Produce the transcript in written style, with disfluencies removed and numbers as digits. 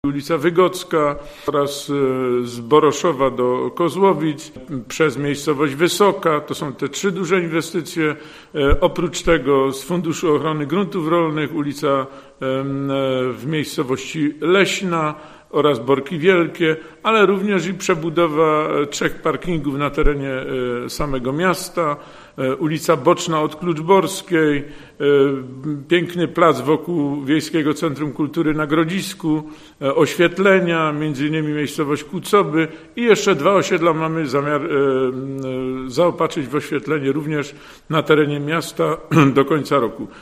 ulica Wygocka oraz z Boroszowa do Kozłowic, przez miejscowość Wysoka. To są te 3 duże inwestycje. Oprócz tego z Funduszu Ochrony Gruntów Rolnych ulica w miejscowości Leśna oraz Borki Wielkie, ale również i przebudowa 3 parkingów na terenie samego miasta, ulica Boczna od Kluczborskiej, piękny plac wokół Wiejskiego Centrum Kultury na Grodzisku, oświetlenia, między innymi miejscowość Kucoby i jeszcze 2 osiedla mamy zamiar zaopatrzyć w oświetlenie również na terenie miasta do końca roku.